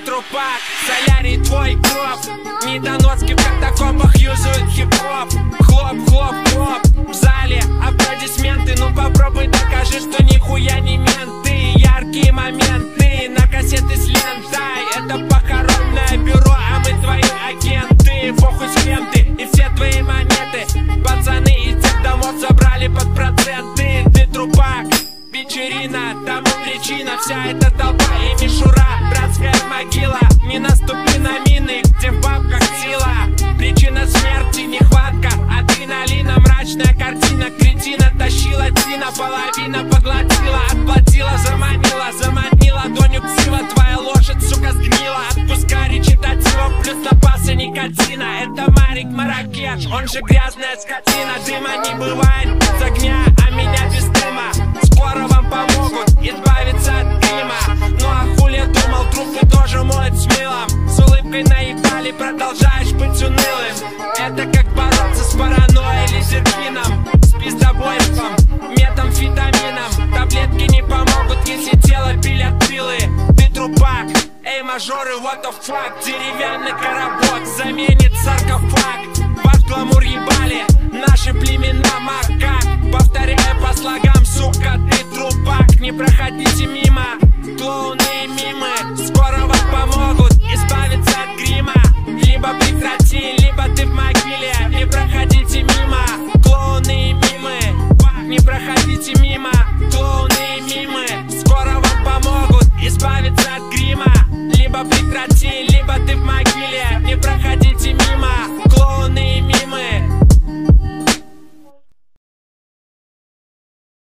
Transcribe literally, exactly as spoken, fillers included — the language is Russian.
трупак, солярий твой гроб. Недоноски в катакомбах юзают хип-хоп. Хлоп, хлоп, хлоп, в зале аплодисменты. Ну попробуй докажи, что нихуя не менты. Яркие моменты на кассеты с лентой. Это похоронное бюро, а мы твои агенты. Похуй с кем ты и все твои монеты. Пацаны из тех домов забрали под проценты. Ты трупак, вечерина, тому причина. Вся эта толпа и мишура, братская могила. Не наступи на мины, где в бабках сила. Причина смерти, нехватка адреналина. Мрачная картина, кретина тащила Тина. Половина поглотила, отплатила, заманила. Заманила ладонью ксива. Твоя лошадь, сука, сгнила. Отпуска речитатива, плюс запасы никотина. Это Марик Маракеш, он же грязная скотина. Дыма не бывает с огня, а меня без дыма. Скоро вам помогут избавиться от дыма. Ну а хули я думал, трупы тоже моют с мылом. С улыбкой наебали, продолжаешь быть унылым. Это как бороться с паранойей или зеркином, с пиздобойством, метамфетамином. Таблетки не помогут, если тело пилят пилы. Ты трупак, эй, мажоры, what the fuck. Деревянный коробок заменит саркофаг. Ваш гламур ебали наши племена макак. Повторяю по слогам, сука, ты трупак. Не проходите мимо, клоуны и мимы. Скоро вам помогут избавиться от грима. Либо прекрати, либо ты в могиле. Не проходите мимо, клоуны и мимы. Не проходите мимо, клоуны и мимы. Скоро вам помогут избавиться от грима. Либо прекрати, либо ты в могиле.